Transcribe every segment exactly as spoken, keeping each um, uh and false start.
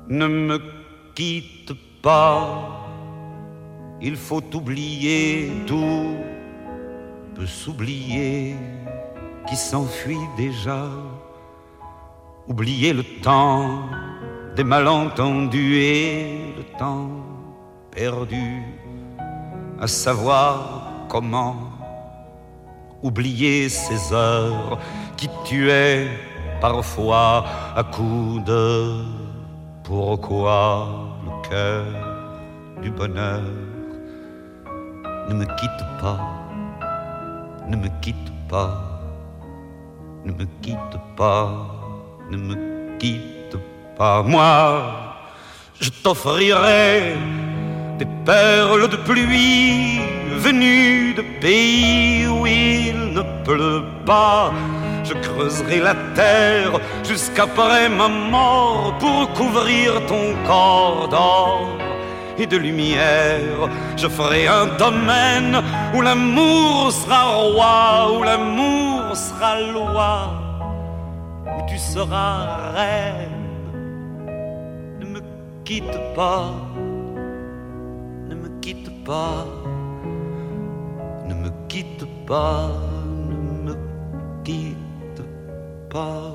Ne me quitte pas, il faut oublier, tout peut s'oublier qui s'enfuit déjà. Oublier le temps des malentendus et le temps perdu à savoir comment. Oublier ces heures qui tuaient parfois à coups de pourquoi le cœur du bonheur. Ne me quitte pas, ne me quitte pas, ne me quitte pas, ne me quitte pas. Moi, je t'offrirai des perles de pluie venues de pays où il ne pleut pas. Je creuserai la terre jusqu'après ma mort pour couvrir ton corps d'or et de lumière. Je ferai un domaine où l'amour sera roi, où l'amour sera loi, où tu seras reine. Ne me quitte pas, ne me quitte pas, ne me quitte pas, ne me quitte pas.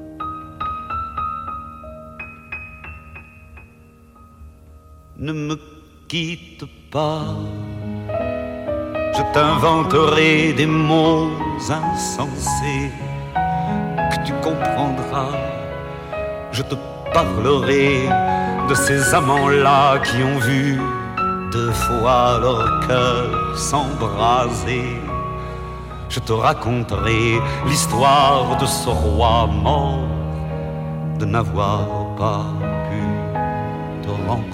Ne me quitte pas, je t'inventerai des mots insensés que tu comprendras. Je te parlerai de ces amants-là qui ont vu deux fois leur cœur s'embraser. Je te raconterai l'histoire de ce roi mort, de n'avoir pas pu te rencontrer.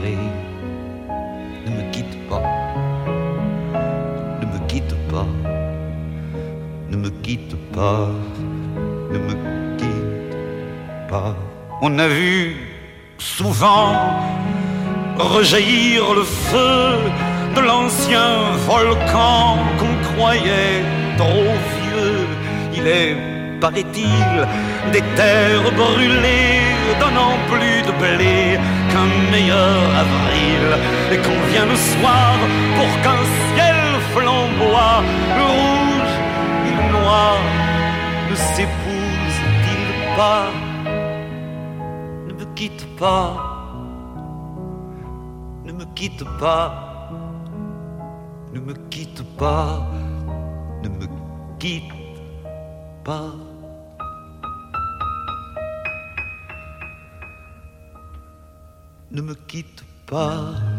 Ne me quitte pas, ne me quitte pas, ne me quitte pas, ne me quitte pas. On a vu souvent rejaillir le feu de l'ancien volcan qu'on croyait trop vieux. Il est, paraît-il, des terres brûlées donnant plus de blé qu'un meilleur avril, et qu'on vient le soir pour qu'un ciel flamboie. Le rouge et le noir ne s'épousent-ils pas? Ne me quitte pas, ne me quitte pas, ne me quitte pas, ne me quitte pas. Ne me quitte pas,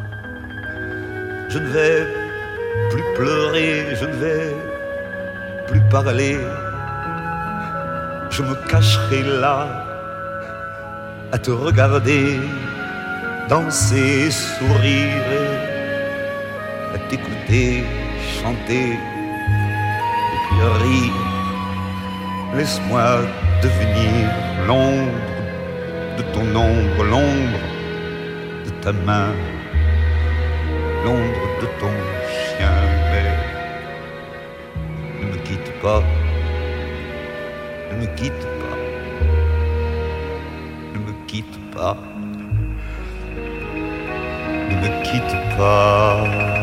je ne vais plus pleurer, je ne vais plus parler. Je me cacherai là à te regarder danser, sourire, à t'écouter chanter et puis rire. Laisse-moi devenir l'ombre de ton ombre, l'ombre de ta main, l'ombre de ton chien. Mais ne me quitte pas, ne me quitte pas, ne me quitte pas, ne me quitte pas.